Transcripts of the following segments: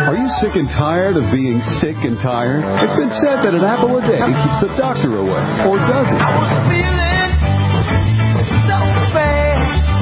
Are you sick and tired of being sick and tired? It's been said that an apple a day keeps the doctor away. Or does it? I was feeling so bad.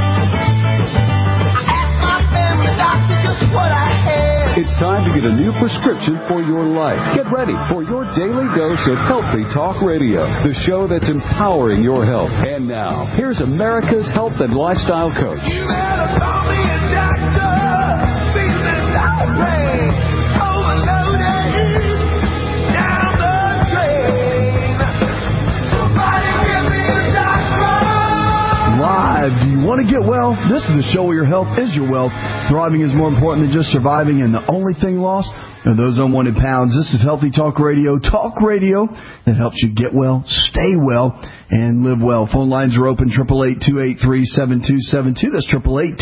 I asked my family doctor just what I had. It's time to get a new prescription for your life. Get ready for your daily dose of Healthy Talk Radio, the show that's empowering your health. And now, here's America's health and lifestyle coach. You better call me a doctor. Feeling so bad. Overloaded. Down the drain. Somebody give me a doctor. Live. Do you want to get well? This is the show where your health is your wealth. Thriving is more important than just surviving, and the only thing lost are those unwanted pounds. This is Healthy Talk Radio that helps you get well, stay well, and live well. Phone lines are open, 888-283-7272. That's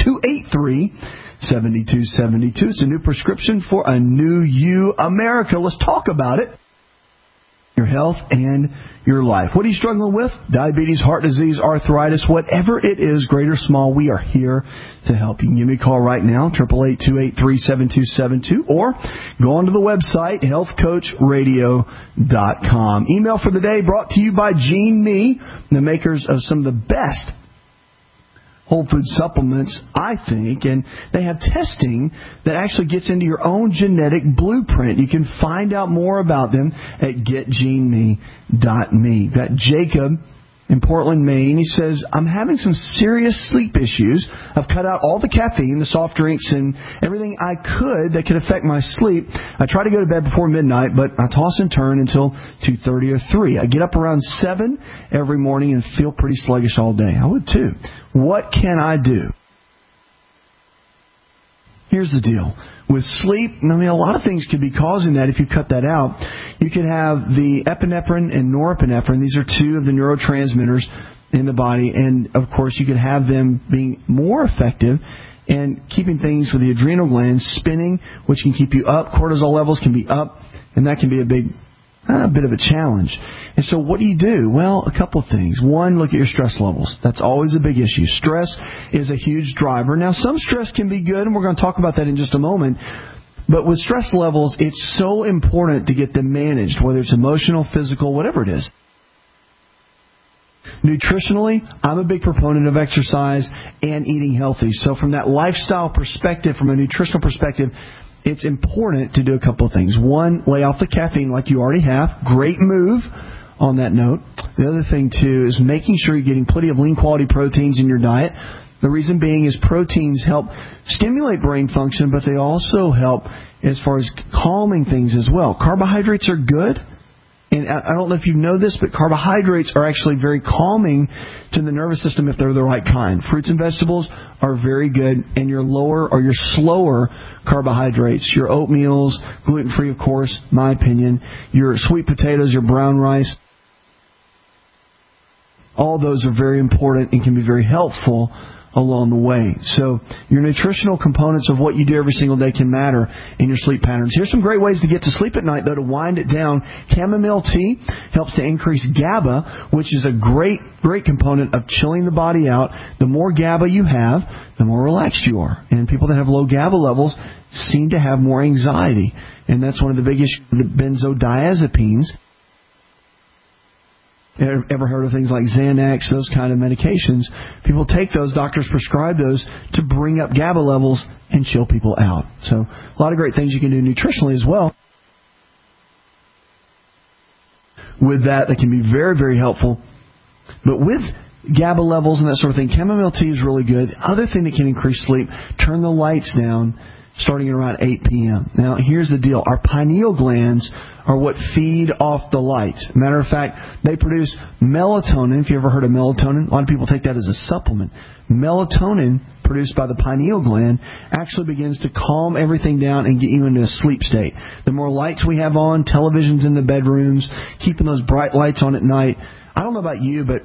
888-283-7272. It's a new prescription for a new you, America. Let's talk about it. Your health and your life. What are you struggling with? Diabetes, heart disease, arthritis, whatever it is, great or small, we are here to help. You can give me a call right now, 888-283-7272, or go onto the website, healthcoachradio.com. Email for the day brought to you by Gene Me, the makers of some of the best whole food supplements, I think, and they have testing that actually gets into your own genetic blueprint. You can find out more about them at getgeneme.me. Got Jacob in Portland, Maine. He says, I'm having some serious sleep issues. I've cut out all the caffeine, the soft drinks, and everything I could that could affect my sleep. I try to go to bed before midnight, but I toss and turn until 2:30 or 3. I get up around 7 every morning and feel pretty sluggish all day. I would too. What can I do? Here's the deal. With sleep, I mean, a lot of things could be causing that if you cut that out. You could have the epinephrine and norepinephrine. These are two of the neurotransmitters in the body. And, of course, you could have them being more effective and keeping things with the adrenal glands spinning, which can keep you up. Cortisol levels can be up, and that can be a bit of a challenge. And so what do you do? Well, a couple of things. One, look at your stress levels. That's always a big issue. Stress is a huge driver. Now, some stress can be good, and we're going to talk about that in just a moment. But with stress levels, it's so important to get them managed, whether it's emotional, physical, whatever it is. Nutritionally, I'm a big proponent of exercise and eating healthy. So from that lifestyle perspective, from a nutritional perspective, it's important to do a couple of things. One, lay off the caffeine like you already have. Great move on that note. The other thing, too, is making sure you're getting plenty of lean quality proteins in your diet. The reason being is proteins help stimulate brain function, but they also help as far as calming things as well. Carbohydrates are good. And I don't know if you know this, but carbohydrates are actually very calming to the nervous system if they're the right kind. Fruits and vegetables are very good, and your lower or your slower carbohydrates, your oatmeals, gluten-free, of course, my opinion, your sweet potatoes, your brown rice, all those are very important and can be very helpful along the way. So your nutritional components of what you do every single day can matter in your sleep patterns. Here's some great ways to get to sleep at night, though, to wind it down. Chamomile tea helps to increase GABA, which is a great component of chilling the body out. The more GABA you have, the more relaxed you are. And people that have low GABA levels seem to have more anxiety. And that's one of the big issues with the benzodiazepines. Ever heard of things like Xanax, those kind of medications? People take those, doctors prescribe those to bring up GABA levels and chill people out. So a lot of great things you can do nutritionally as well. With that can be very, very helpful. But with GABA levels and that sort of thing, chamomile tea is really good. Other thing that can increase sleep, turn the lights down starting at around 8 p.m. Now, here's the deal. Our pineal glands are what feed off the lights. Matter of fact, they produce melatonin. If you ever heard of melatonin, a lot of people take that as a supplement. Melatonin produced by the pineal gland actually begins to calm everything down and get you into a sleep state. The more lights we have on, televisions in the bedrooms, keeping those bright lights on at night. I don't know about you, but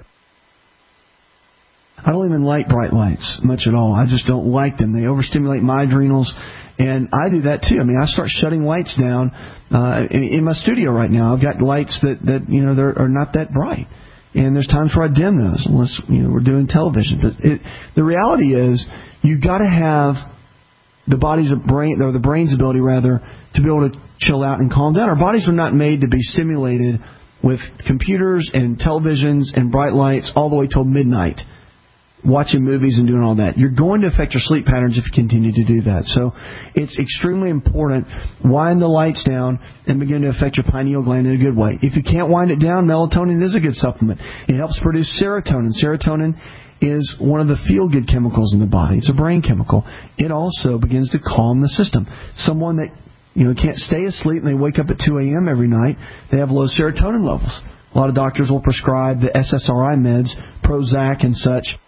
I don't even like bright lights much at all. I just don't like them. They overstimulate my adrenals, and I do that too. I mean, I start shutting lights down in my studio right now. I've got lights that are not that bright, and there's times where I dim those unless we're doing television. But the reality is, you got to have the brain's ability to be able to chill out and calm down. Our bodies were not made to be stimulated with computers and televisions and bright lights all the way till midnight, watching movies and doing all that. You're going to affect your sleep patterns if you continue to do that. So it's extremely important. Wind the lights down and begin to affect your pineal gland in a good way. If you can't wind it down, melatonin is a good supplement. It helps produce serotonin. Serotonin is one of the feel-good chemicals in the body. It's a brain chemical. It also begins to calm the system. Someone that can't stay asleep and they wake up at 2 a.m. every night, they have low serotonin levels. A lot of doctors will prescribe the SSRI meds, Prozac and such,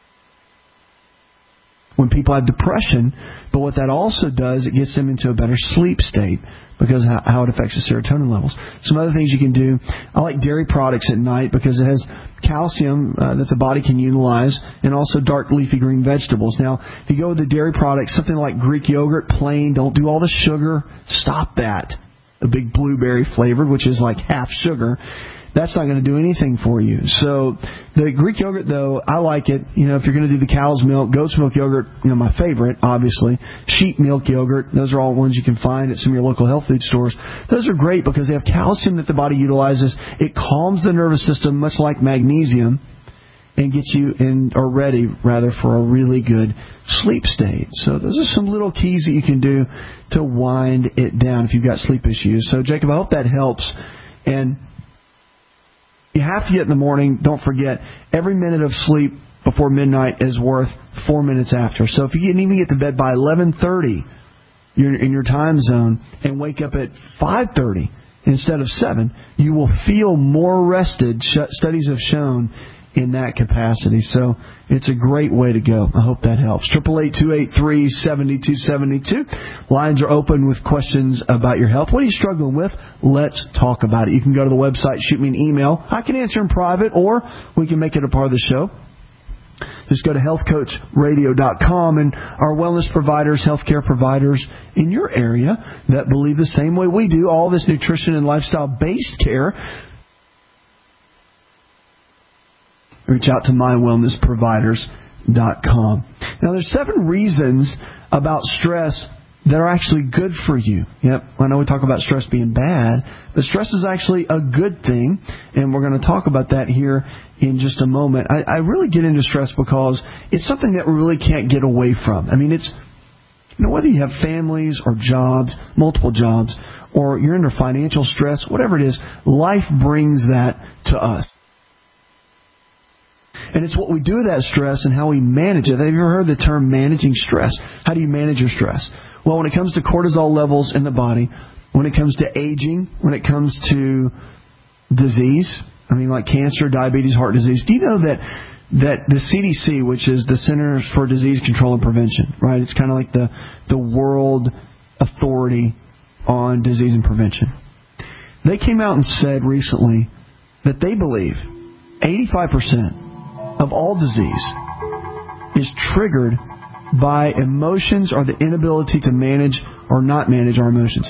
when people have depression. But what that also does, it gets them into a better sleep state because of how it affects the serotonin levels. Some other things you can do, I like dairy products at night because it has calcium that the body can utilize, and also dark leafy green vegetables. Now, if you go with the dairy products, something like Greek yogurt, plain, don't do all the sugar. Stop that. A big blueberry flavored, which is like half sugar. That's not going to do anything for you. So the Greek yogurt, though, I like it. If you're going to do the cow's milk, goat's milk yogurt, my favorite, obviously. Sheep milk yogurt, those are all ones you can find at some of your local health food stores. Those are great because they have calcium that the body utilizes. It calms the nervous system, much like magnesium, and gets you ready for a really good sleep state. So those are some little keys that you can do to wind it down if you've got sleep issues. So, Jacob, I hope that helps. And you have to get in the morning. Don't forget, every minute of sleep before midnight is worth 4 minutes after. So if you can even get to bed by 11:30 in your time zone and wake up at 5:30 instead of 7, you will feel more rested. Studies have shown in that capacity. So it's a great way to go. I hope that helps. 888-283-7272. Lines are open with questions about your health. What are you struggling with? Let's talk about it. You can go to the website, shoot me an email. I can answer in private, or we can make it a part of the show. Just go to healthcoachradio.com, and our wellness providers, healthcare providers in your area that believe the same way we do, all this nutrition and lifestyle-based care, reach out to mywellnessproviders.com. Now, there's 7 reasons about stress that are actually good for you. Yep, I know we talk about stress being bad, but stress is actually a good thing, and we're going to talk about that here in just a moment. I really get into stress because it's something that we really can't get away from. I mean, it's, whether you have families or jobs, multiple jobs, or you're under financial stress, whatever it is, life brings that to us. And it's what we do with that stress and how we manage it. Have you ever heard the term managing stress? How do you manage your stress? Well, when it comes to cortisol levels in the body, when it comes to aging, when it comes to disease, like cancer, diabetes, heart disease, do you know that the CDC, which is the Centers for Disease Control and Prevention, right? It's kind of like the world authority on disease and prevention. They came out and said recently that they believe 85% of all disease is triggered by emotions or the inability to manage or not manage our emotions.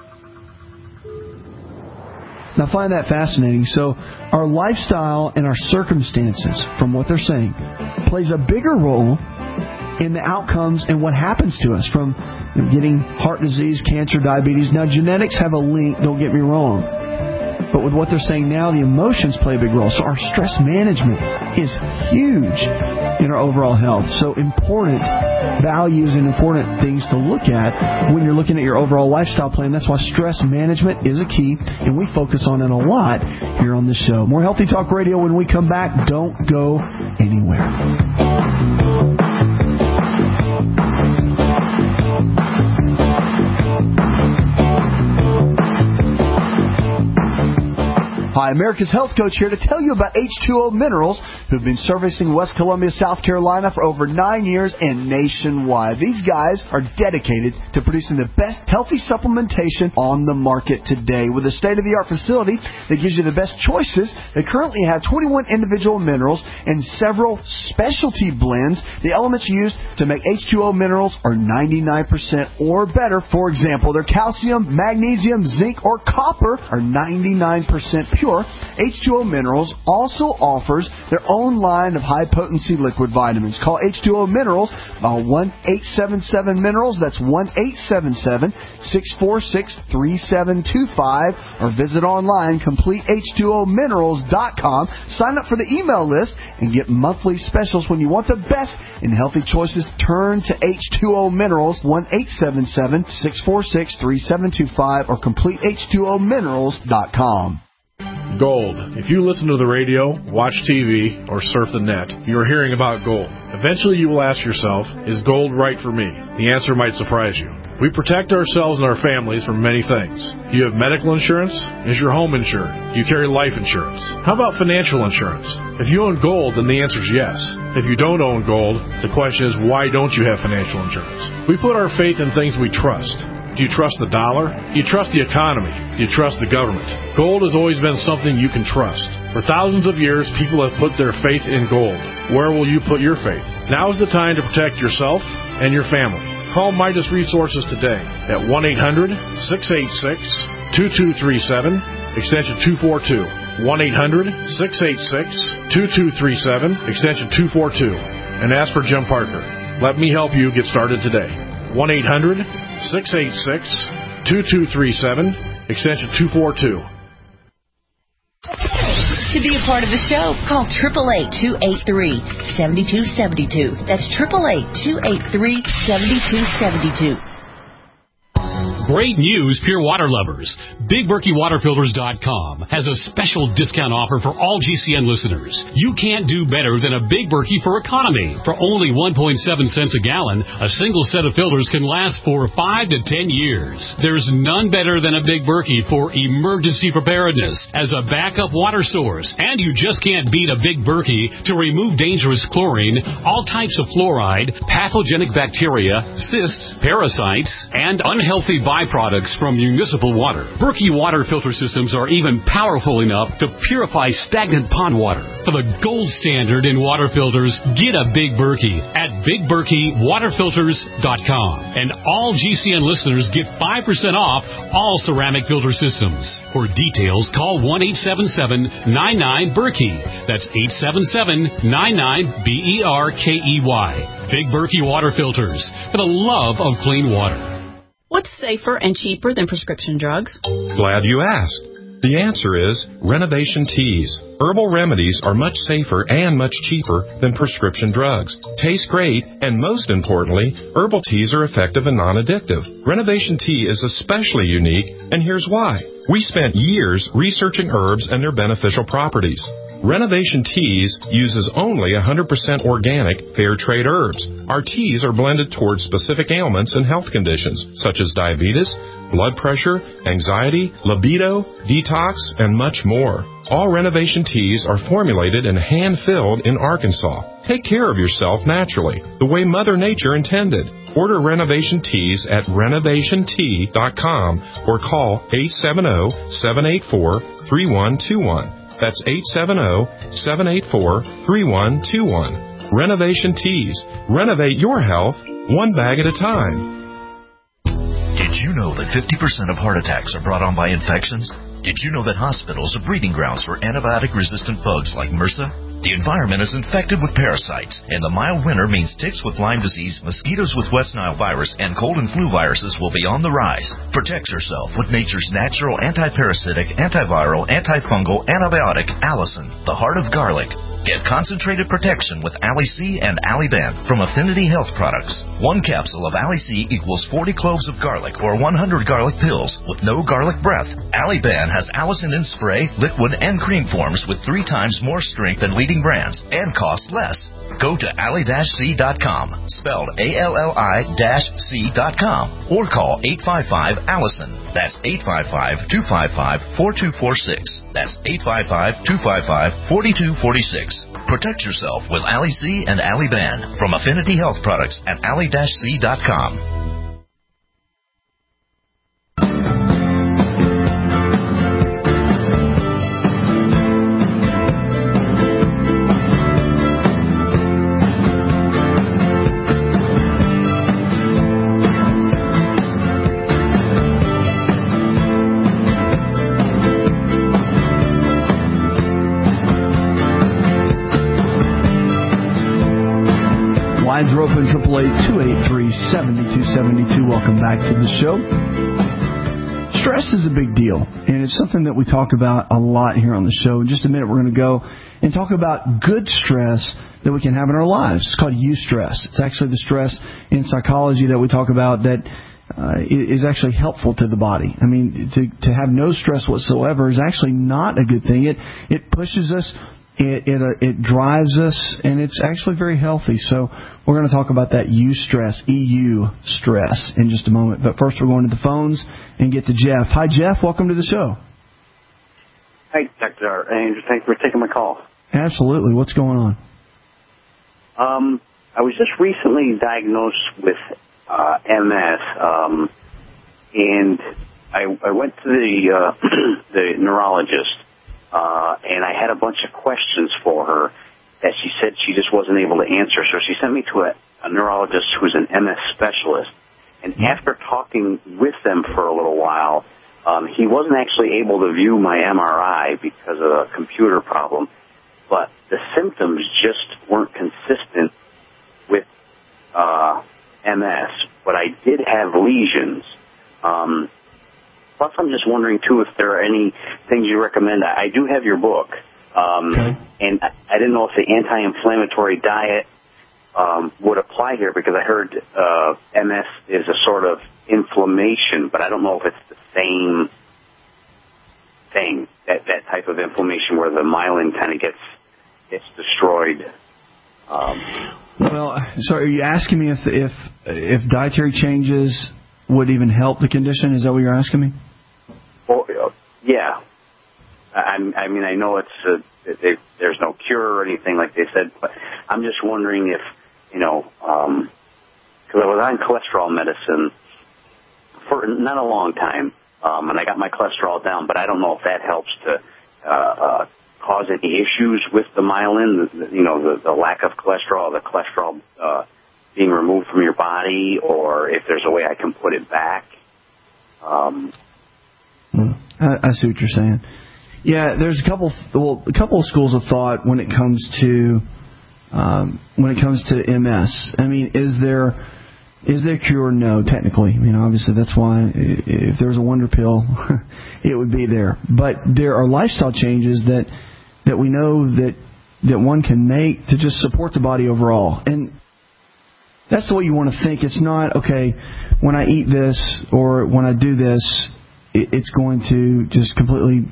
Now, I find that fascinating. So our lifestyle and our circumstances, from what they're saying, plays a bigger role in the outcomes and what happens to us, from getting heart disease, cancer, diabetes. Now, genetics have a link, don't get me wrong. But with what they're saying now, the emotions play a big role. So our stress management is huge in our overall health. So important values and important things to look at when you're looking at your overall lifestyle plan. That's why stress management is a key, and we focus on it a lot here on the show. More Healthy Talk Radio when we come back. Don't go anywhere. Hi, America's Health Coach here to tell you about H2O Minerals, who've been servicing West Columbia, South Carolina for over 9 years and nationwide. These guys are dedicated to producing the best healthy supplementation on the market today. With a state-of-the-art facility that gives you the best choices, they currently have 21 individual minerals and several specialty blends. The elements used to make H2O Minerals are 99% or better. For example, their calcium, magnesium, zinc, or copper are 99% pure. Or H2O Minerals also offers their own line of high-potency liquid vitamins. Call H2O Minerals by 1-877-MINERALS. That's 1-877-646-3725. Or visit online, CompleteH2OMinerals.com. Sign up for the email list and get monthly specials. When you want the best in healthy choices, turn to H2O Minerals, 1-877-646-3725 or CompleteH2OMinerals.com. Gold. If you listen to the radio, watch TV, or surf the net, you are hearing about gold. Eventually you will ask yourself, is gold right for me? The answer might surprise you. We protect ourselves and our families from many things. Do you have medical insurance? Is your home insured? Do you carry life insurance? How about financial insurance? If you own gold, then the answer is yes. If you don't own gold, the question is, why don't you have financial insurance? We put our faith in things we trust. Do you trust the dollar? Do you trust the economy? Do you trust the government? Gold has always been something you can trust. For thousands of years, people have put their faith in gold. Where will you put your faith? Now is the time to protect yourself and your family. Call Midas Resources today at 1-800-686-2237, extension 242. 1-800-686-2237, extension 242. And ask for Jim Parker. Let me help you get started today. 1-800-686-2237, extension 242. To be a part of the show, call 888-283-7272. That's 888-283-7272. Great news, Pure Water lovers. BigBerkeyWaterFilters.com has a special discount offer for all GCN listeners. You can't do better than a Big Berkey for economy. For only 1.7 cents a gallon, a single set of filters can last for 5 to 10 years. There's none better than a Big Berkey for emergency preparedness as a backup water source. And you just can't beat a Big Berkey to remove dangerous chlorine, all types of fluoride, pathogenic bacteria, cysts, parasites, and unhealthy byproducts from municipal water. Berkey water filter systems are even powerful enough to purify stagnant pond water. For the gold standard in water filters, get a Big Berkey at BigBerkeyWaterFilters.com. And all GCN listeners get 5% off all ceramic filter systems. For details, call 1-877-99-BERKEY. That's 877-99-BERKEY. Big Berkey Water Filters, for the love of clean water. What's safer and cheaper than prescription drugs? Glad you asked. The answer is Renovation Teas. Herbal remedies are much safer and much cheaper than prescription drugs. Taste great, and most importantly, herbal teas are effective and non-addictive. Renovation Tea is especially unique, and here's why. We spent years researching herbs and their beneficial properties. Renovation Teas uses only 100% organic, fair trade herbs. Our teas are blended towards specific ailments and health conditions, such as diabetes, blood pressure, anxiety, libido, detox, and much more. All Renovation Teas are formulated and hand-filled in Arkansas. Take care of yourself naturally, the way Mother Nature intended. Order Renovation Teas at renovationtea.com or call 870-784-3121. That's 870-784-3121. Renovation Teas. Renovate your health, one bag at a time. Did you know that 50% of heart attacks are brought on by infections? Did you know that hospitals are breeding grounds for antibiotic-resistant bugs like MRSA? The environment is infected with parasites, and the mild winter means ticks with Lyme disease, mosquitoes with West Nile virus, and cold and flu viruses will be on the rise. Protect yourself with nature's natural anti-parasitic, antiviral, antifungal antibiotic, Allison, the heart of garlic. Get concentrated protection with Ali-C and Ali-Ban from Affinity Health Products. One capsule of Ali-C equals 40 cloves of garlic or 100 garlic pills with no garlic breath. Ali-Ban has Allison in spray, liquid, and cream forms with 3 times more strength than leading brands and cost less. Go to ally-c.com, spelled ALLI-C.com, or call 855-ALLISON. That's 855-255-4246. That's 855-255-4246. Protect yourself with Ali-C and Ali-Ban from Affinity Health Products at ally-c.com. lines are open, 888-283-7272. Welcome back to the show. Stress is a big deal, and it's something that we talk about a lot here on the show. In just a minute, we're going to go and talk about good stress that we can have in our lives. It's called eustress. It's actually the stress in psychology that we talk about that is actually helpful to the body. I mean, to have no stress whatsoever is actually not a good thing. It pushes us. It drives us, and it's actually very healthy. So we're going to talk about that eustress, EU stress, in just a moment. But first, we're going to the phones and get to Jeff. Hi, Jeff. Welcome to the show. Hey, Dr. Andrew. Thanks for taking my call. Absolutely. What's going on? I was just recently diagnosed with MS, and I went to the neurologist. And I had a bunch of questions for her that she said she just wasn't able to answer. So she sent me to a neurologist who's an MS specialist. And after talking with them for a little while, he wasn't actually able to view my MRI because of a computer problem. But the symptoms just weren't consistent with MS. But I did have lesions. Plus, I'm just wondering, too, if there are any things you recommend. I do have your book, and I didn't know if the anti-inflammatory diet would apply here, because I heard MS is a sort of inflammation, but I don't know if it's the same thing, that type of inflammation where the myelin kind of gets destroyed. Well, so are you asking me if dietary changes would even help the condition? Is that what you're asking me? Well, yeah. I mean, I know there's no cure or anything like they said, but I'm just wondering if, because I was on cholesterol medicine for not a long time, and I got my cholesterol down, but I don't know if that helps to cause any issues with the myelin, the lack of cholesterol, the cholesterol being removed from your body, or if there's a way I can put it back. I see what you're saying. Yeah, there's a couple of schools of thought when it comes to MS. I mean, is there cure? No, technically. I mean, obviously that's why if there was a wonder pill, it would be there. But there are lifestyle changes that we know that one can make to just support the body overall. And that's the way you want to think. It's not, okay, when I eat this or when I do this, it's going to just completely,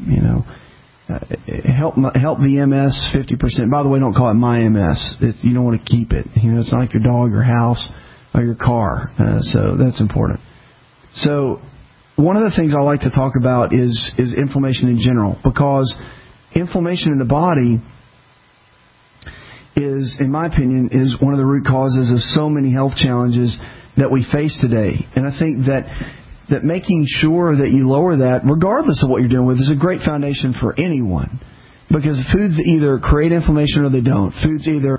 help the MS 50%. By the way, don't call it my MS. You don't want to keep it. It's not like your dog, your house, or your car. So that's important. So one of the things I like to talk about is inflammation in general, because inflammation in the body is, in my opinion, is one of the root causes of so many health challenges that we face today. And I think that making sure that you lower that, regardless of what you're doing with, is a great foundation for anyone. Because foods either create inflammation or they don't. Foods either,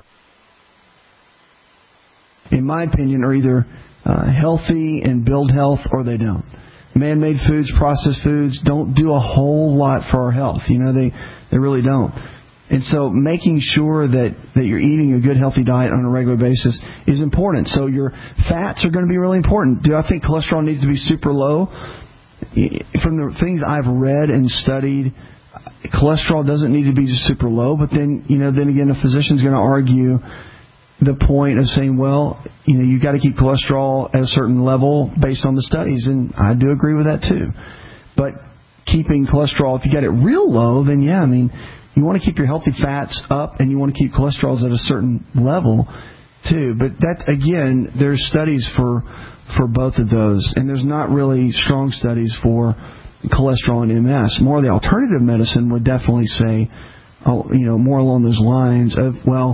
in my opinion, are either healthy and build health or they don't. Man-made foods, processed foods don't do a whole lot for our health. They really don't. And so making sure that you're eating a good, healthy diet on a regular basis is important. So your fats are going to be really important. Do I think cholesterol needs to be super low? From the things I've read and studied, cholesterol doesn't need to be just super low. But then again, a physician's going to argue the point of saying, well, you've got to keep cholesterol at a certain level based on the studies. And I do agree with that too. But keeping cholesterol, if you got it real low, then yeah, I mean, you want to keep your healthy fats up, and you want to keep cholesterols at a certain level, too. But that, again, there's studies for both of those, and there's not really strong studies for cholesterol and MS. More of the alternative medicine would definitely say, more along those lines of,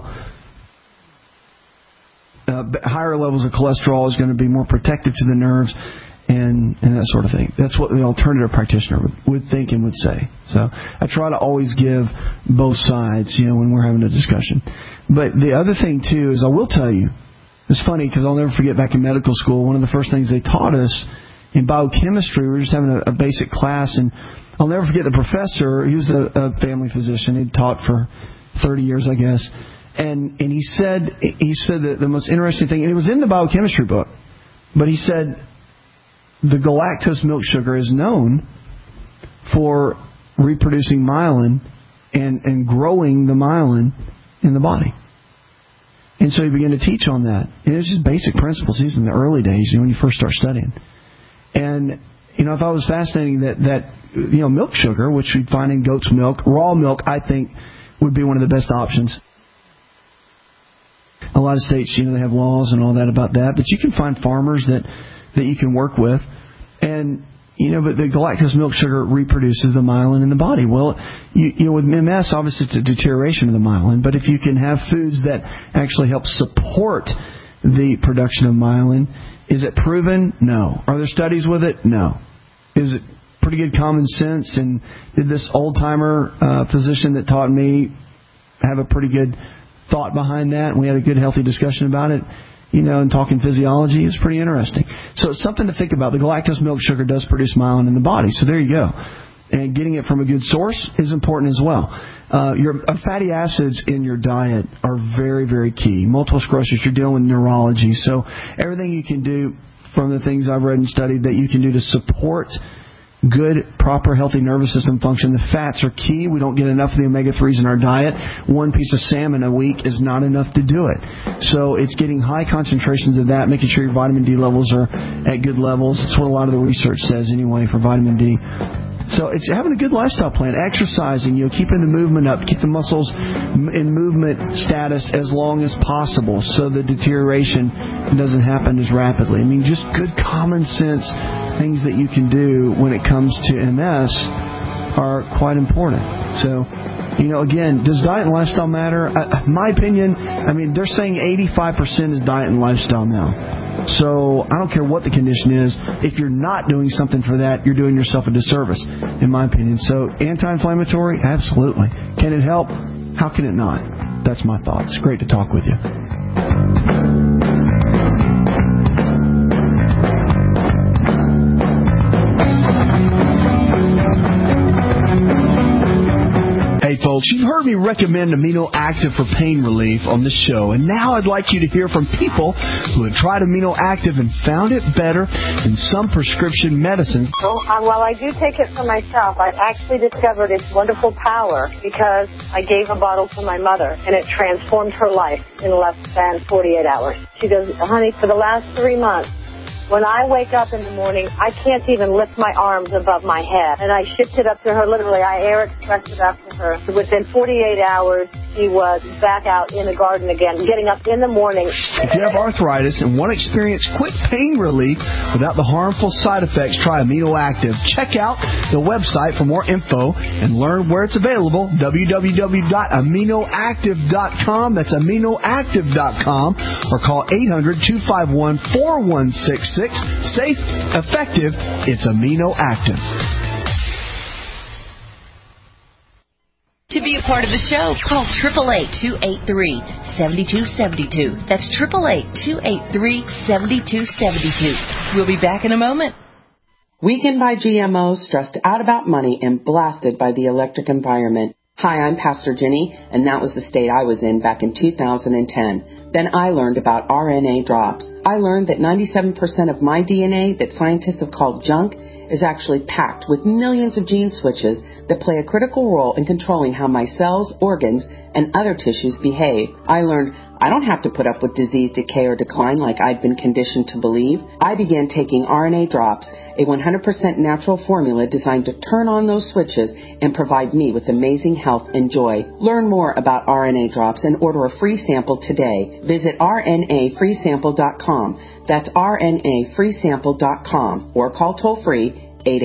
higher levels of cholesterol is going to be more protective to the nerves, and that sort of thing. That's what the alternative practitioner would think and would say. So I try to always give both sides, when we're having a discussion. But the other thing, too, is I will tell you, it's funny because I'll never forget back in medical school, one of the first things they taught us in biochemistry, we were just having a basic class, and I'll never forget the professor. He was a family physician. He'd taught for 30 years, I guess. And he said that the most interesting thing, and it was in the biochemistry book, but he said the galactose milk sugar is known for reproducing myelin and growing the myelin in the body. And so he began to teach on that. And it was just basic principles. These in the early days, when you first start studying. And, I thought it was fascinating that milk sugar, which we'd find in goat's milk, raw milk, I think, would be one of the best options. A lot of states, they have laws and all that about that. But you can find farmers that you can work with. And, but the galactose milk sugar reproduces the myelin in the body. Well, with MS, obviously it's a deterioration of the myelin. But if you can have foods that actually help support the production of myelin, is it proven? No. Are there studies with it? No. Is it pretty good common sense? And did this old-timer physician that taught me have a pretty good thought behind that? And we had a good, healthy discussion about it. And talking physiology is pretty interesting. So it's something to think about. The galactose milk sugar does produce myelin in the body. So there you go. And getting it from a good source is important as well. Your fatty acids in your diet are very, very key. Multiple sclerosis, you're dealing with neurology. So everything you can do from the things I've read and studied that you can do to support good, proper, healthy nervous system function. The fats are key. We don't get enough of the omega-3s in our diet. One piece of salmon a week is not enough to do it. So it's getting high concentrations of that, making sure your vitamin D levels are at good levels. That's what a lot of the research says anyway for vitamin D. So it's having a good lifestyle plan, exercising, keeping the movement up, keep the muscles in movement status as long as possible so the deterioration doesn't happen as rapidly. I mean, just good common sense things that you can do when it comes to MS are quite important. So, again, does diet and lifestyle matter? My opinion, they're saying 85% is diet and lifestyle now. So I don't care what the condition is. If you're not doing something for that, you're doing yourself a disservice, in my opinion. So anti-inflammatory, absolutely. Can it help? How can it not? That's my thoughts. Great to talk with you. Hey folks, you've heard me recommend Amino Active for pain relief on this show, and now I'd like you to hear from people who have tried Amino Active and found it better than some prescription medicines. While I do take it for myself, I've actually discovered its wonderful power because I gave a bottle to my mother, and it transformed her life in less than 48 hours. She goes, honey, for the last 3 months, when I wake up in the morning, I can't even lift my arms above my head. And I shipped it up to her, literally. I air expressed it up to her. Within 48 hours, she was back out in the garden again, getting up in the morning. If you have arthritis and want to experience quick pain relief without the harmful side effects, try Amino Active. Check out the website for more info and learn where it's available, www.aminoactive.com. That's aminoactive.com, or call 800-251-4166. Safe, effective, it's Amino Active. To be a part of the show, call 888-283-7272. That's 888-283-7272. We'll be back in a moment. Weakened by GMOs, stressed out about money, and blasted by the electric environment. Hi, I'm Pastor Jenny, and that was the state I was in back in 2010. Then I learned about RNA drops. I learned that 97% of my DNA that scientists have called junk is actually packed with millions of gene switches that play a critical role in controlling how my cells, organs, and other tissues behave. I learned I don't have to put up with disease, decay, or decline like I'd been conditioned to believe. I began taking RNA drops, a 100% natural formula designed to turn on those switches and provide me with amazing health and joy. Learn more about RNA drops and order a free sample today. Visit rnafreesample.com. That's rnafreesample.com, or call toll-free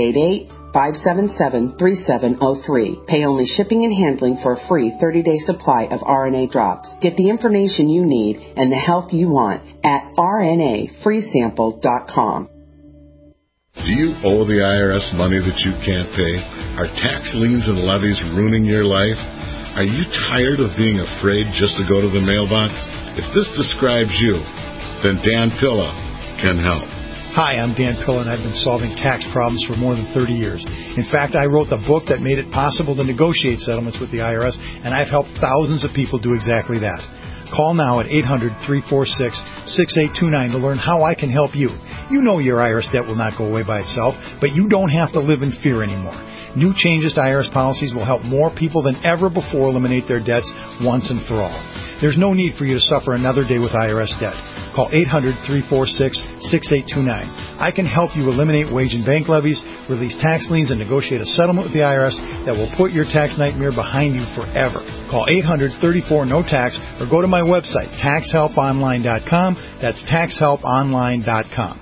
888-577-3703. Pay only shipping and handling for a free 30-day supply of RNA drops. Get the information you need and the health you want at rnafreesample.com. Do you owe the IRS money that you can't pay? Are tax liens and levies ruining your life? Are you tired of being afraid just to go to the mailbox? If this describes you, then Dan Pilla can help. Hi, I'm Dan Pilla, and I've been solving tax problems for more than 30 years. In fact, I wrote the book that made it possible to negotiate settlements with the IRS, and I've helped thousands of people do exactly that. Call now at 800-346-6829 to learn how I can help you. You know your IRS debt will not go away by itself, but you don't have to live in fear anymore. New changes to IRS policies will help more people than ever before eliminate their debts once and for all. There's no need for you to suffer another day with IRS debt. Call 800-346-6829. I can help you eliminate wage and bank levies, release tax liens, and negotiate a settlement with the IRS that will put your tax nightmare behind you forever. Call 800-34-NO-TAX or go to my website, taxhelponline.com. That's taxhelponline.com.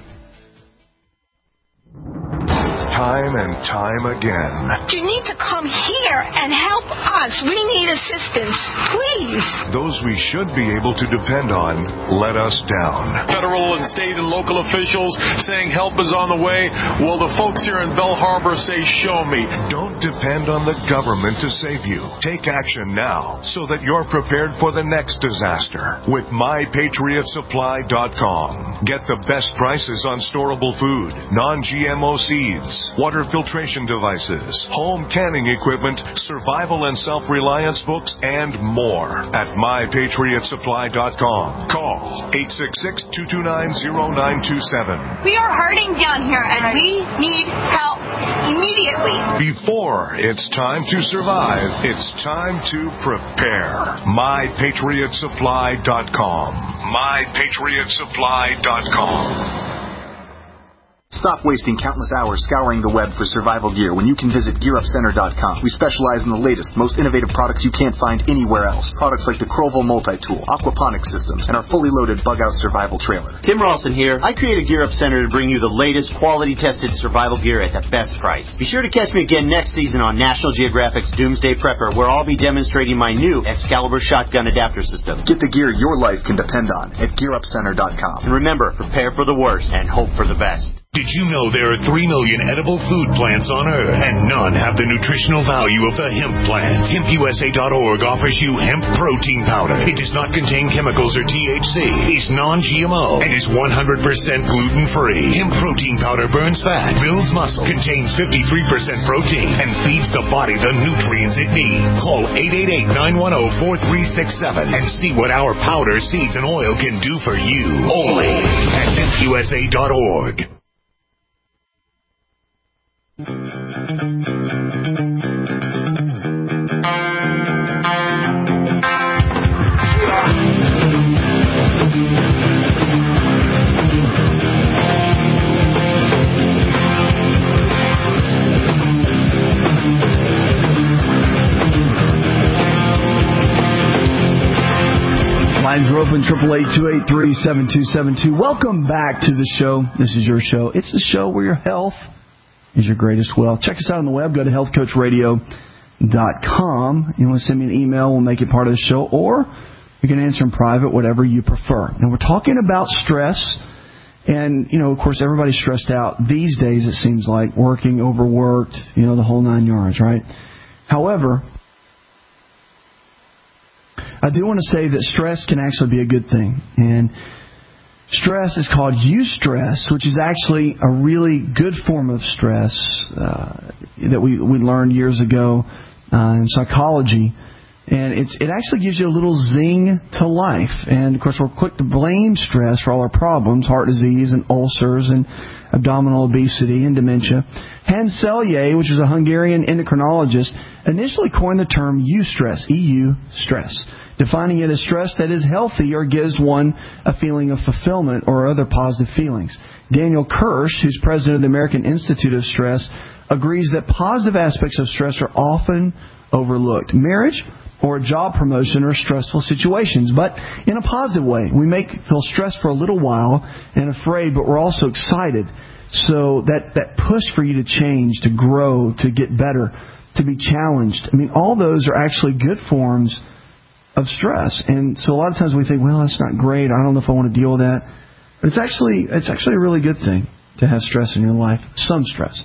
Time and time again. You need to come here and help us. We need assistance. Please. Those we should be able to depend on let us down. Federal and state and local officials saying help is on the way. Well, the folks here in Belle Harbor say, show me. Don't depend on the government to save you. Take action now so that you're prepared for the next disaster with MyPatriotSupply.com. Get the best prices on storable food, non-GMO seeds, water filtration devices, home canning equipment, survival and self-reliance books, and more at MyPatriotSupply.com. Call 866-229-0927. We are hurting down here, and we need help immediately. Before it's time to survive, it's time to prepare. MyPatriotSupply.com. MyPatriotSupply.com. Stop wasting countless hours scouring the web for survival gear when you can visit GearUpCenter.com. We specialize in the latest, most innovative products you can't find anywhere else. Products like the Crowell Multi-Tool, Aquaponics Systems, and our fully loaded bug-out survival trailer. Tim Rawson here. I created Gear Up Center to bring you the latest quality-tested survival gear at the best price. Be sure to catch me again next season on National Geographic's Doomsday Prepper, where I'll be demonstrating my new Excalibur shotgun adapter system. Get the gear your life can depend on at GearUpCenter.com. And remember, prepare for the worst and hope for the best. Did you know there are 3 million edible food plants on Earth, and none have the nutritional value of the hemp plant? HempUSA.org offers you hemp protein powder. It does not contain chemicals or THC, is non-GMO, and is 100% gluten-free. Hemp protein powder burns fat, builds muscle, contains 53% protein, and feeds the body the nutrients it needs. Call 888-910-4367 and see what our powder, seeds, and oil can do for you. Only at HempUSA.org. Lines are open, 888-283-7272. Welcome back to the show. This is your show. It's the show where your health is your greatest wealth. Check us out on the web. Go to healthcoachradio.com. You want to send me an email, we'll make it part of the show, or you can answer in private, whatever you prefer. And we're talking about stress. And, of course, everybody's stressed out these days, it seems like, working, overworked, the whole 9 yards, right? However, I do want to say that stress can actually be a good thing. And stress is called eustress, which is actually a really good form of stress that we learned years ago in psychology. And it actually gives you a little zing to life. And, of course, we're quick to blame stress for all our problems, heart disease and ulcers and abdominal obesity and dementia. Hans Selye, which is a Hungarian endocrinologist, initially coined the term eustress, EU stress, defining it as stress that is healthy or gives one a feeling of fulfillment or other positive feelings. Daniel Kirsch, who's president of the American Institute of Stress, agrees that positive aspects of stress are often overlooked. Marriage or a job promotion are stressful situations, but in a positive way. We may feel stressed for a little while and afraid, but we're also excited. So that push for you to change, to grow, to get better, to be challenged, all those are actually good forms of stress. And so a lot of times we think, well, that's not great. I don't know if I want to deal with that. But it's actually a really good thing to have stress in your life, some stress.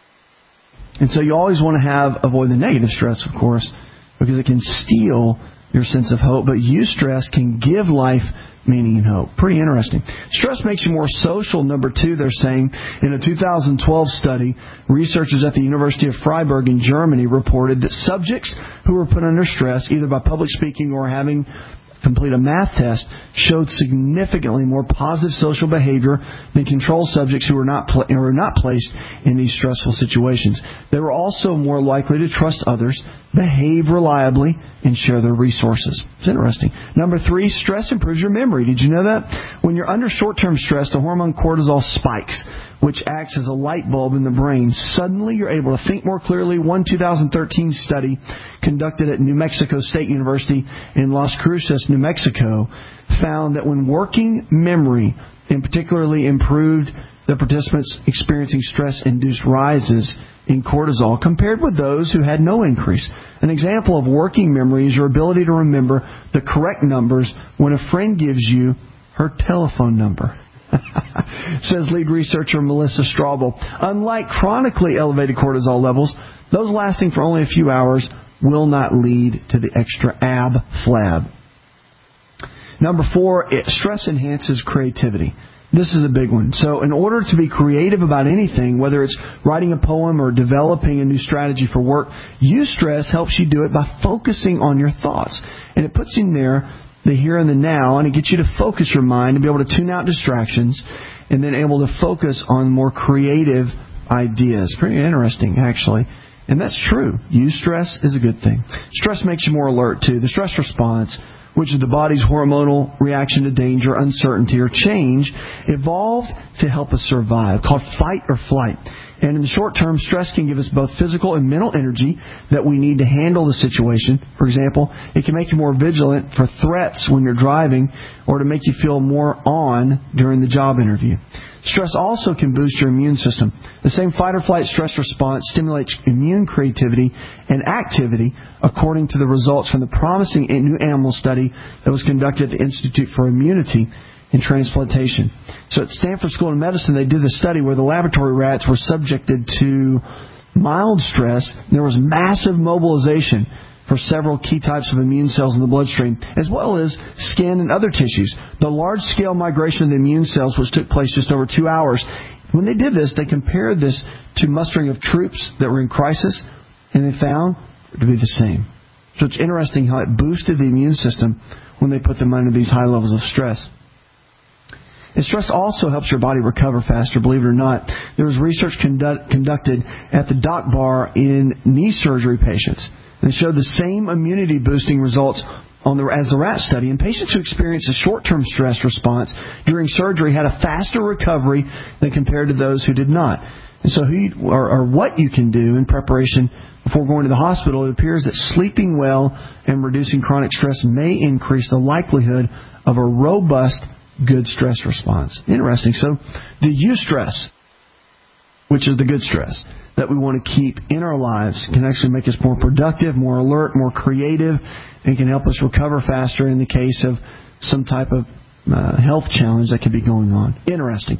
And so you always want to avoid the negative stress, of course, because it can steal your sense of hope, but eustress can give life meaning and hope. Pretty interesting. Stress makes you more social, number 2, they're saying. In a 2012 study, researchers at the University of Freiburg in Germany reported that subjects who were put under stress, either by public speaking or having complete a math test, showed significantly more positive social behavior than control subjects who were not placed in these stressful situations. They were also more likely to trust others, behave reliably, and share their resources. It's interesting. Number 3, stress improves your memory. Did you know that? When you're under short-term stress, the hormone cortisol spikes, which acts as a light bulb in the brain. Suddenly, you're able to think more clearly. One 2013 study conducted at New Mexico State University in Las Cruces, New Mexico, found that when working memory, and particularly improved the participants experiencing stress-induced rises in cortisol compared with those who had no increase. An example of working memory is your ability to remember the correct numbers when a friend gives you her telephone number. Says lead researcher Melissa Straubel. Unlike chronically elevated cortisol levels, those lasting for only a few hours will not lead to the extra ab flab. Number 4, stress enhances creativity. This is a big one. So in order to be creative about anything, whether it's writing a poem or developing a new strategy for work, eustress helps you do it by focusing on your thoughts. And it puts in there the here and the now, and it gets you to focus your mind and be able to tune out distractions and then able to focus on more creative ideas. Pretty interesting, actually. And that's true. Eustress is a good thing. Stress makes you more alert, too. The stress response, which is the body's hormonal reaction to danger, uncertainty, or change, evolved to help us survive, called fight or flight. And in the short term, stress can give us both physical and mental energy that we need to handle the situation. For example, it can make you more vigilant for threats when you're driving or to make you feel more on during the job interview. Stress also can boost your immune system. The same fight or flight stress response stimulates immune creativity and activity, according to the results from the promising new animal study that was conducted at the Institute for Immunity in Transplantation. So at Stanford School of Medicine, they did the study where the laboratory rats were subjected to mild stress. There was massive mobilization for several key types of immune cells in the bloodstream, as well as skin and other tissues. The large-scale migration of the immune cells, which took place just over 2 hours. When they did this, they compared this to mustering of troops that were in crisis, and they found it to be the same. So it's interesting how it boosted the immune system when they put them under these high levels of stress. And stress also helps your body recover faster, believe it or not. There was research conducted at the Doc Bar in knee surgery patients. And it showed the same immunity-boosting results as the rat study. And patients who experienced a short-term stress response during surgery had a faster recovery than compared to those who did not. And so what you can do in preparation before going to the hospital, it appears that sleeping well and reducing chronic stress may increase the likelihood of a robust good stress response. Interesting. So the eustress, which is the good stress that we want to keep in our lives, can actually make us more productive, more alert, more creative, and can help us recover faster in the case of some type of health challenge that could be going on. Interesting.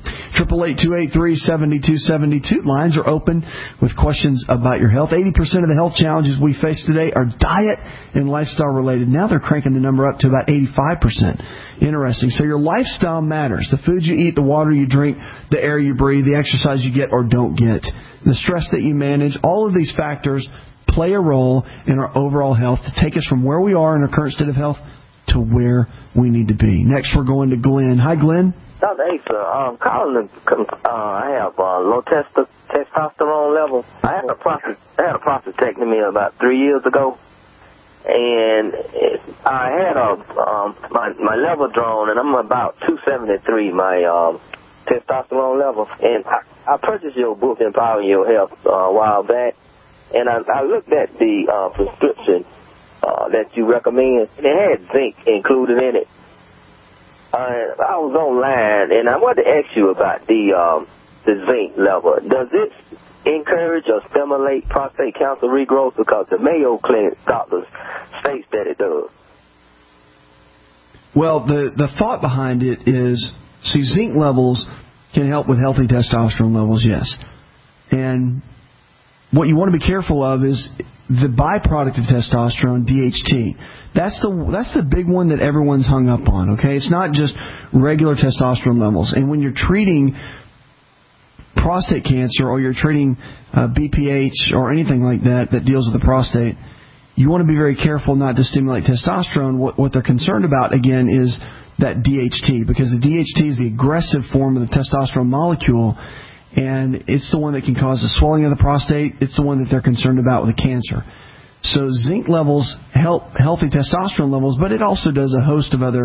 888-283-7272. Lines are open with questions about your health. 80% of the health challenges we face today are diet and lifestyle related. Now they're cranking the number up to about 85%. Interesting. So your lifestyle matters. The food you eat, the water you drink, the air you breathe, the exercise you get or don't get, the stress that you manage, all of these factors play a role in our overall health to take us from where we are in our current state of health to where we need to be. Next, we're going to Glenn. Hi, Glenn. Dr. Asa, I'm calling I have low testosterone level. I had a prostatectomy about 3 years ago, and I had my level drawn, and I'm about 273, my testosterone level. And I purchased your book, Empowering Your Health, a while back, and I looked at the prescription that you recommend, and it had zinc included in it. I was online, and I wanted to ask you about the zinc level. Does it encourage or stimulate prostate cancer regrowth? Because the Mayo Clinic doctors states that it does. Well, the thought behind it is, see, zinc levels can help with healthy testosterone levels, yes. And what you want to be careful of is the byproduct of testosterone, DHT. That's the big one that everyone's hung up on, okay? It's not just regular testosterone levels. And when you're treating prostate cancer or you're treating BPH or anything like that deals with the prostate, you want to be very careful not to stimulate testosterone. What they're concerned about, again, is that DHT, because the DHT is the aggressive form of the testosterone molecule, and it's the one that can cause the swelling of the prostate. It's the one that they're concerned about with the cancer. So zinc levels help healthy testosterone levels, but it also does a host of other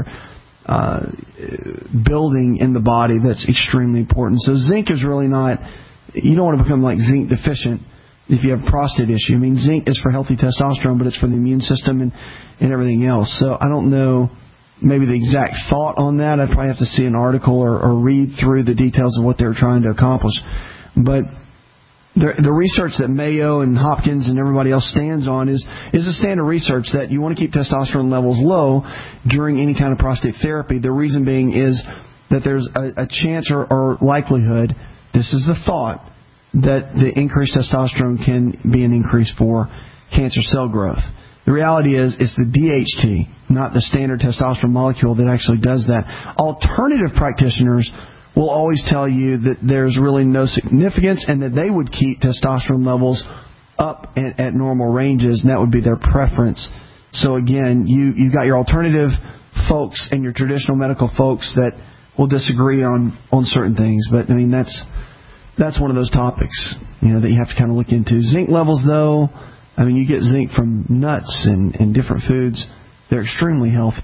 building in the body that's extremely important. So zinc is really not, you don't want to become like zinc deficient if you have a prostate issue. I mean, zinc is for healthy testosterone, but it's for the immune system and everything else. So I don't know maybe the exact thought on that. I'd probably have to see an article or read through the details of what they were trying to accomplish. But the research that Mayo and Hopkins and everybody else stands on is a standard research that you want to keep testosterone levels low during any kind of prostate therapy. The reason being is that there's a chance or likelihood, this is the thought, that the increased testosterone can be an increase for cancer cell growth. The reality is it's the DHT, not the standard testosterone molecule, that actually does that. Alternative practitioners will always tell you that there's really no significance and that they would keep testosterone levels up at normal ranges, and that would be their preference. So again, you've got your alternative folks and your traditional medical folks that will disagree on certain things. But I mean, that's one of those topics, that you have to kind of look into. Zinc levels, though, I mean, you get zinc from nuts and different foods. They're extremely healthy.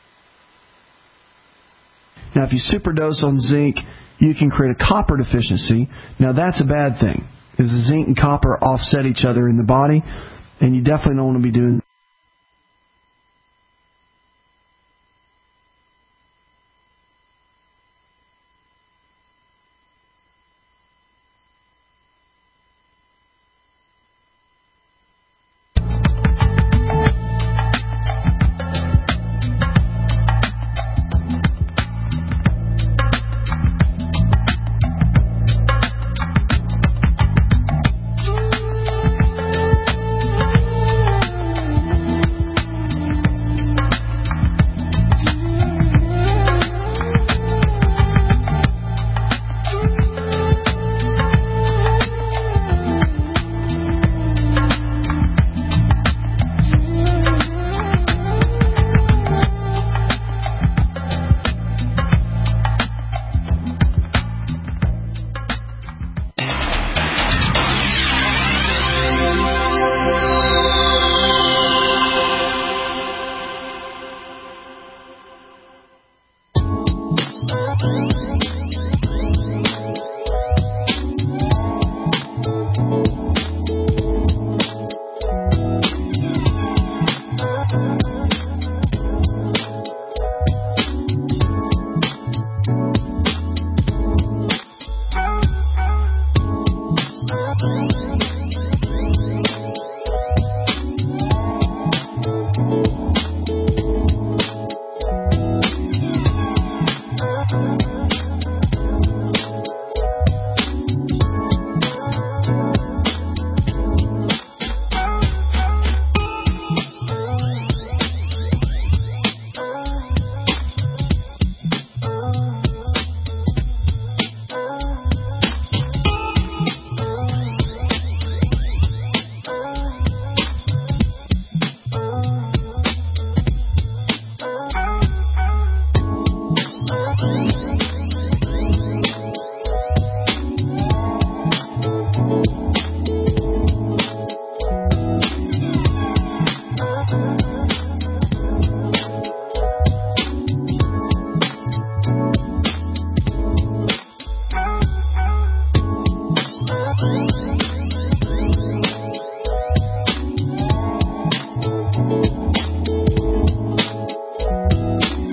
Now, if you superdose on zinc, you can create a copper deficiency. Now, that's a bad thing, because the zinc and copper offset each other in the body, and you definitely don't want to be doing that.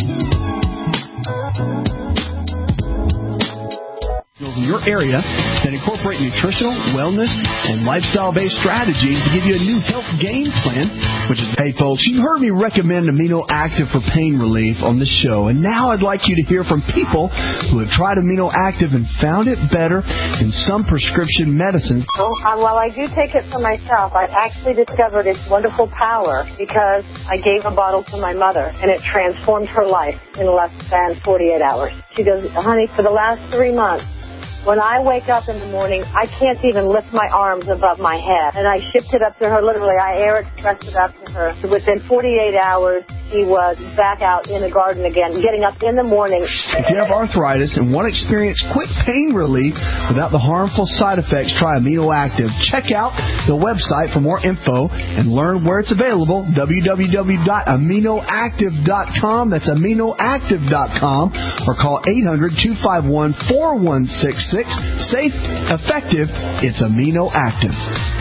Area that incorporate nutritional, wellness, and lifestyle-based strategies to give you a new health game plan, which is, hey folks, you've heard me recommend Amino Active for pain relief on this show, and now I'd like you to hear from people who have tried Amino Active and found it better than some prescription medicines. Well, I do take it for myself. I actually discovered its wonderful power because I gave a bottle to my mother, and it transformed her life in less than 48 hours. She goes, honey, for the last 3 months, when I wake up in the morning, I can't even lift my arms above my head. And I shipped it up to her, literally. I air expressed it up to her. So within 48 hours, she was back out in the garden again, getting up in the morning. If you have arthritis and want to experience quick pain relief without the harmful side effects, try Amino Active. Check out the website for more info and learn where it's available, www.aminoactive.com. That's aminoactive.com, or call 800-251-4166. Safe, effective, it's Amino Active.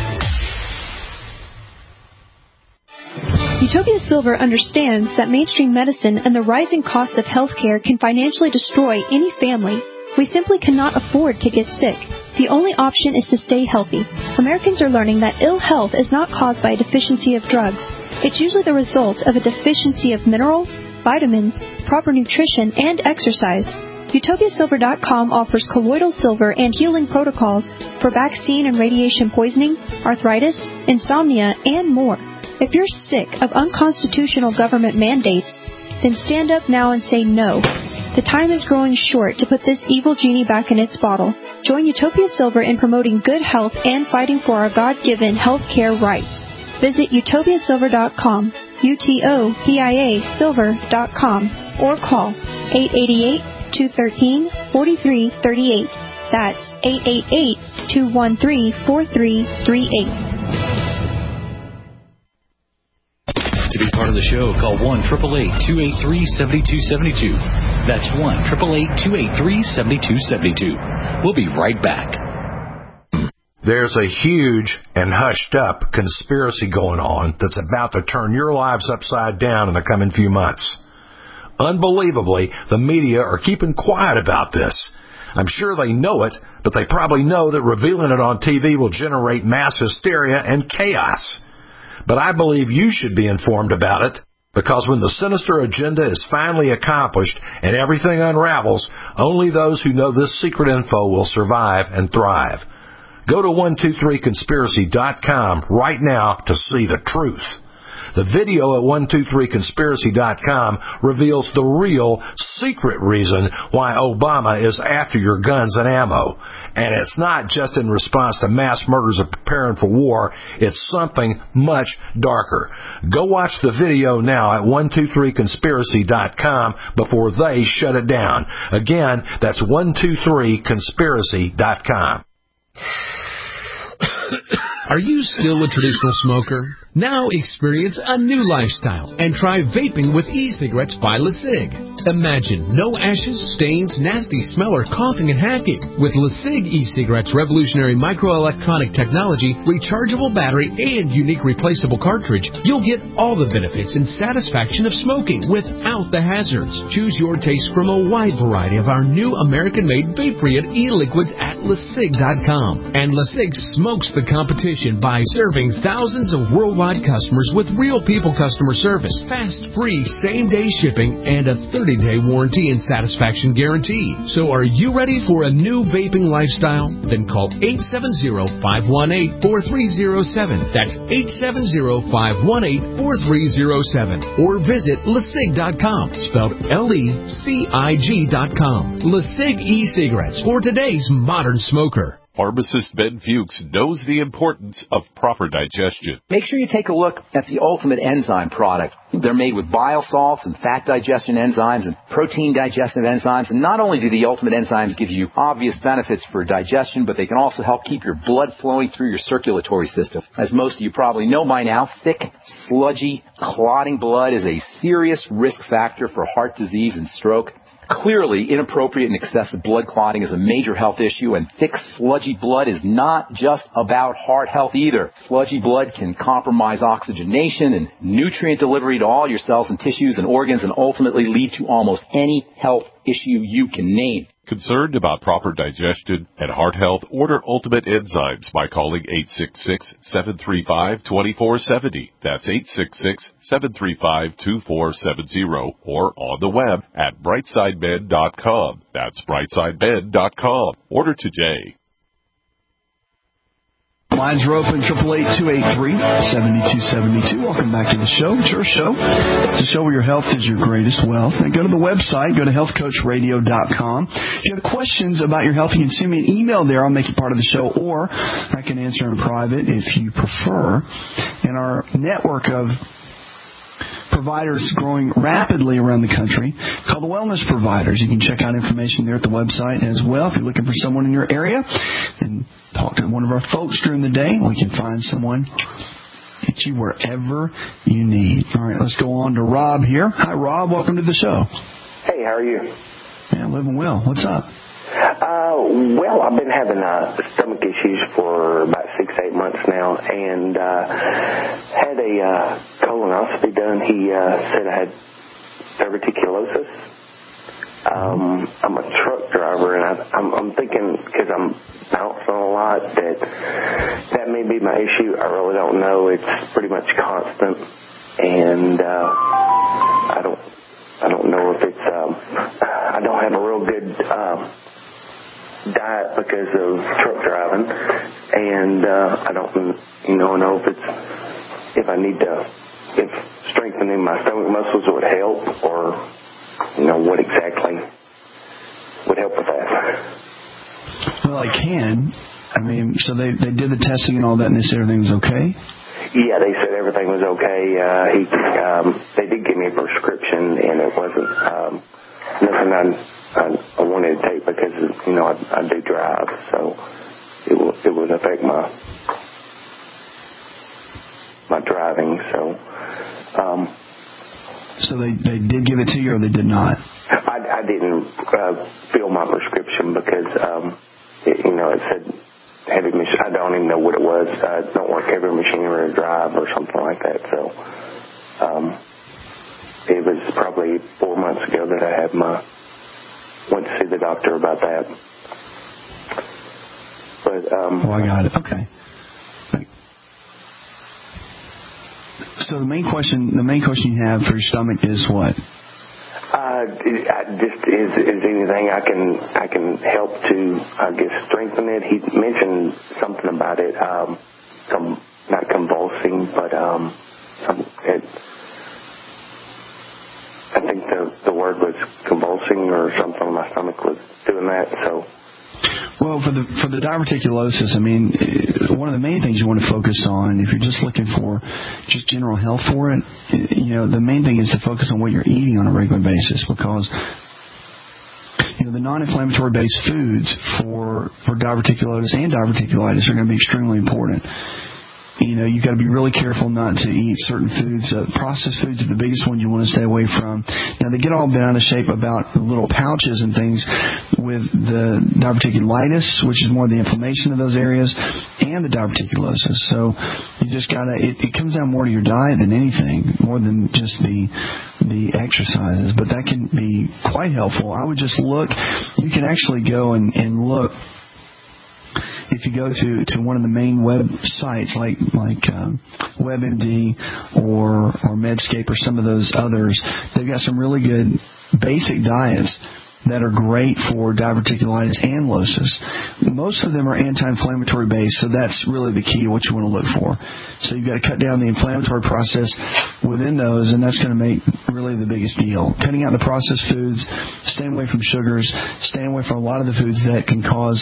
Utopia Silver understands that mainstream medicine and the rising cost of healthcare can financially destroy any family. We simply cannot afford to get sick. The only option is to stay healthy. Americans are learning that ill health is not caused by a deficiency of drugs. It's usually the result of a deficiency of minerals, vitamins, proper nutrition, and exercise. UtopiaSilver.com offers colloidal silver and healing protocols for vaccine and radiation poisoning, arthritis, insomnia, and more. If you're sick of unconstitutional government mandates, then stand up now and say no. The time is growing short to put this evil genie back in its bottle. Join Utopia Silver in promoting good health and fighting for our God-given health care rights. Visit UtopiaSilver.com, UTOPIASilver.com, or call 888-213-4338. That's 888-213-4338. To be part of the show, call 1-888-283-7272. That's 1-888-283-7272. We'll be right back. There's a huge and hushed up conspiracy going on that's about to turn your lives upside down in the coming few months. Unbelievably, the media are keeping quiet about this. I'm sure they know it, but they probably know that revealing it on TV will generate mass hysteria and chaos. But I believe you should be informed about it, because when the sinister agenda is finally accomplished and everything unravels, only those who know this secret info will survive and thrive. Go to 123conspiracy.com right now to see the truth. The video at 123conspiracy.com reveals the real, secret reason why Obama is after your guns and ammo. And it's not just in response to mass murders of preparing for war. It's something much darker. Go watch the video now at 123conspiracy.com before they shut it down. Again, that's 123conspiracy.com. Are you still a traditional smoker? Now experience a new lifestyle and try vaping with e-cigarettes by LeSig. Imagine no ashes, stains, nasty smell, or coughing and hacking. With LeSig e-cigarettes' revolutionary microelectronic technology, rechargeable battery, and unique replaceable cartridge, you'll get all the benefits and satisfaction of smoking without the hazards. Choose your taste from a wide variety of our new American-made vape-free e-liquids at LeSig.com. And LeSig smokes the competition by serving thousands of worldwide customers with real people customer service, fast, free, same-day shipping, and a 30-day warranty and satisfaction guarantee. So are you ready for a new vaping lifestyle? Then call 870-518-4307. That's 870-518-4307. Or visit LeSig.com, spelled LECIG.com. LeSig e-cigarettes for today's modern smoker. Pharmacist Ben Fuchs knows the importance of proper digestion. Make sure you take a look at the Ultimate Enzyme product. They're made with bile salts and fat digestion enzymes and protein digestive enzymes. And not only do the Ultimate Enzymes give you obvious benefits for digestion, but they can also help keep your blood flowing through your circulatory system. As most of you probably know by now, thick, sludgy, clotting blood is a serious risk factor for heart disease and stroke. Clearly, inappropriate and excessive blood clotting is a major health issue, and thick, sludgy blood is not just about heart health either. Sludgy blood can compromise oxygenation and nutrient delivery to all your cells and tissues and organs, and ultimately lead to almost any health issue you can name. Concerned about proper digestion and heart health? Order Ultimate Enzymes by calling 866-735-2470. That's 866-735-2470. Or on the web at brightsideben.com. That's brightsideben.com. Order today. Lines are open, 888-283-7272. Welcome back to the show. It's your show. It's a show where your health is your greatest wealth. And go to the website, go to healthcoachradio.com. If you have questions about your health, you can send me an email there. I'll make it part of the show, or I can answer in private if you prefer. And our network of providers growing rapidly around the country called the Wellness Providers. You can check out information there at the website as well. If you're looking for someone in your area, and talk to one of our folks during the day, we can find someone, get you wherever you need. All right, let's go on to Rob here. Hi, Rob. Welcome to the show. Hey, how are you? Yeah, living well. What's up? Well, I've been having stomach issues for about 6-8 months now, and had a colonoscopy done. He said I had diverticulosis. I'm a truck driver, and I'm thinking, because I'm bouncing a lot, that may be my issue. I really don't know. It's pretty much constant, and I don't know if it's I don't have a real good diet because of truck driving, and I don't know if strengthening my stomach muscles would help, or what exactly would help with that. Well, it can. I mean, so they did the testing and all that, and they said everything was okay? Yeah, they said everything was okay. They did give me a prescription, and it wasn't nothing I wanted to take because I do drive, so it would affect my driving. So they did give it to you, or they did not? I didn't fill my prescription because it said heavy machine. I don't even know what it was. I don't work heavy machinery or drive or something like that. So it was probably 4 months ago that I had went to see the doctor about that. But I got it. Okay. So the main question you have for your stomach is what? Just is anything I can help to, I guess, strengthen it. He mentioned something about it, not convulsing, but I think the word was convulsing or something. My stomach was doing that, so. Well, for the diverticulosis, I mean, one of the main things you want to focus on, if you're just looking for just general health for it, the main thing is to focus on what you're eating on a regular basis, because the non-inflammatory based foods for diverticulosis and diverticulitis are going to be extremely important. You've got to be really careful not to eat certain foods. Processed foods are the biggest one you want to stay away from. Now, they get all bent out of shape about the little pouches and things with the diverticulitis, which is more the inflammation of those areas, and the diverticulosis. So you just got to, it comes down more to your diet than anything, more than just the exercises. But that can be quite helpful. I would just look, you can actually go and look. If you go to one of the main websites like WebMD or Medscape or some of those others, they've got some really good basic diets that are great for diverticulitis and losis. Most of them are anti-inflammatory based, so that's really the key of what you want to look for. So you've got to cut down the inflammatory process within those, and that's going to make really the biggest deal. Cutting out the processed foods, staying away from sugars, staying away from a lot of the foods that can cause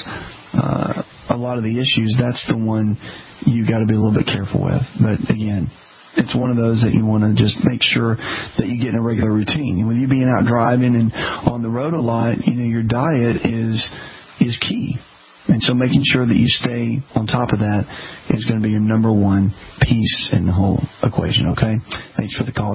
a lot of the issues, that's the one you got to be a little bit careful with. But again, it's one of those that you want to just make sure that you get in a regular routine. And with you being out driving and on the road a lot, your diet is key. And so making sure that you stay on top of that is going to be your number one piece in the whole equation, okay? Thanks for the call.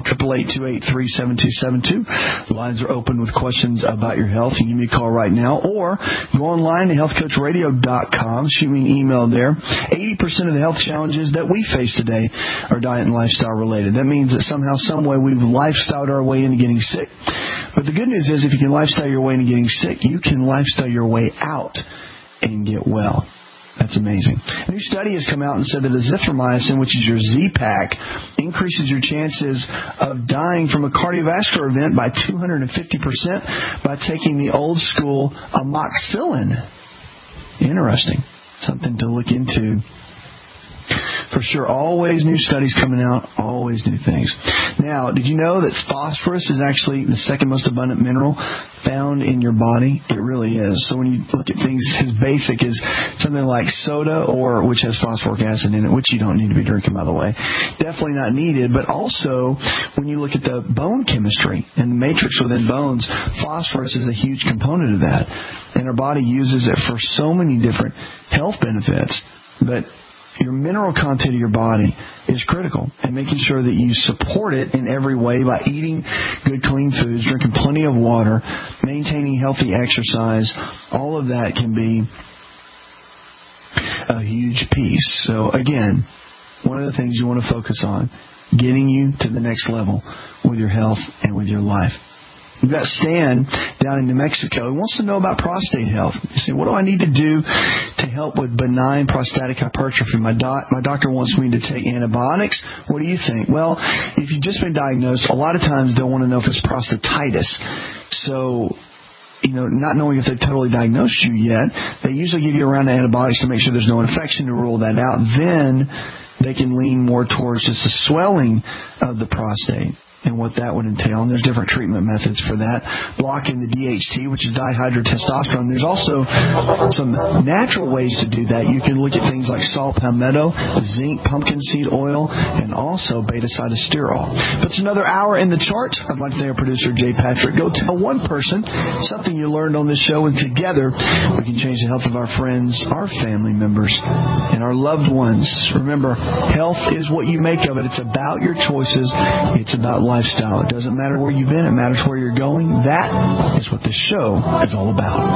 888-283-7272. The lines are open with questions about your health. You can give me a call right now, or go online to healthcoachradio.com. Shoot me an email there. 80% of the health challenges that we face today are diet and lifestyle related. That means that somehow, some way, we've lifestyled our way into getting sick. But the good news is if you can lifestyle your way into getting sick, you can lifestyle your way out and get well. That's amazing. A new study has come out and said that azithromycin, which is your Z-Pak, increases your chances of dying from a cardiovascular event by 250% by taking the old school amoxicillin. Interesting. Something to look into. For sure, always new studies coming out, always new things. Now, did you know that phosphorus is actually the second most abundant mineral found in your body? It really is. So when you look at things as basic as something like soda, or which has phosphoric acid in it, which you don't need to be drinking, by the way, definitely not needed. But also, when you look at the bone chemistry and the matrix within bones, phosphorus is a huge component of that. And our body uses it for so many different health benefits. But your mineral content of your body is critical, and making sure that you support it in every way by eating good, clean foods, drinking plenty of water, maintaining healthy exercise. All of that can be a huge piece. So again, one of the things you want to focus on, getting you to the next level with your health and with your life. We've got Stan down in New Mexico. He wants to know about prostate health. He said, what do I need to do to help with benign prostatic hypertrophy? My doctor wants me to take antibiotics. What do you think? Well, if you've just been diagnosed, a lot of times they'll want to know if it's prostatitis. So, not knowing if they've totally diagnosed you yet, they usually give you a round of antibiotics to make sure there's no infection to rule that out. Then they can lean more towards just the swelling of the prostate and what that would entail. And there's different treatment methods for that. Blocking the DHT, which is dihydrotestosterone. There's also some natural ways to do that. You can look at things like saw palmetto, zinc, pumpkin seed oil, and also beta-sitosterol. But it's another hour in the chart. I'd like to thank our producer, Jay Patrick. Go tell one person something you learned on this show, and together we can change the health of our friends, our family members, and our loved ones. Remember, health is what you make of it. It's about your choices. It's about lifestyle. It doesn't matter where you've been. It matters where you're going. That is what this show is all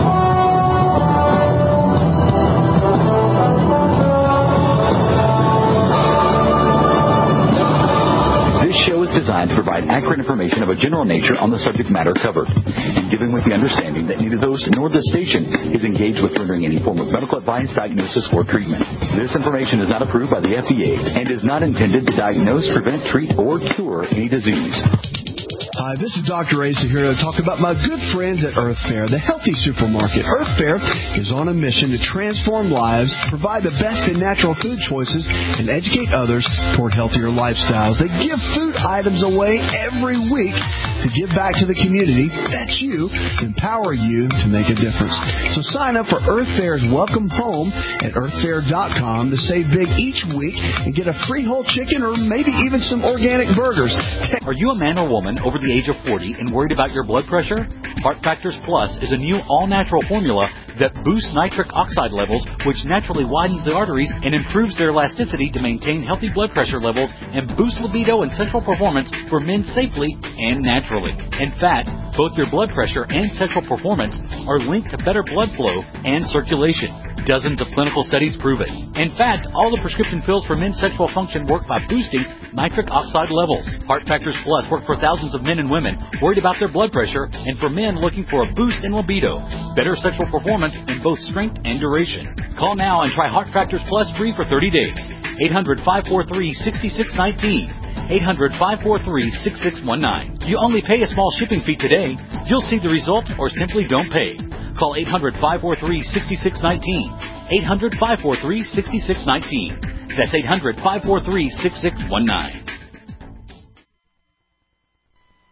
about. This show is designed to provide accurate information of a general nature on the subject matter covered, and given with the understanding that neither the host nor the station is engaged with rendering any form of medical advice, diagnosis, or treatment. This information is not approved by the FDA and is not intended to diagnose, prevent, treat, or cure any disease. Hi, this is Dr. Asa here to talk about my good friends at Earth Fare, the healthy supermarket. Earth Fare is on a mission to transform lives, provide the best in natural food choices, and educate others toward healthier lifestyles. They give food items away every week to give back to the community. That's you. Empower you to make a difference. So sign up for Earth Fare's Welcome Home at earthfare.com to save big each week and get a free whole chicken or maybe even some organic burgers. Are you a man or woman over the age of 40 and worried about your blood pressure? Heart Factors Plus is a new all-natural formula that boosts nitric oxide levels, which naturally widens the arteries and improves their elasticity to maintain healthy blood pressure levels and boost libido and sexual performance for men safely and naturally. In fact, both your blood pressure and sexual performance are linked to better blood flow and circulation. Dozens of clinical studies prove it. In fact, all the prescription pills for men's sexual function work by boosting nitric oxide levels. Heart Factors Plus work for thousands of men and women worried about their blood pressure and for men looking for a boost in libido, better sexual performance in both strength and duration. Call now and try Heart Factors Plus free for 30 days. 800-543-6619. 800-543-6619. You only pay a small shipping fee today. You'll see the results or simply don't pay. Call 800-543-6619. 800-543-6619. That's 800-543-6619.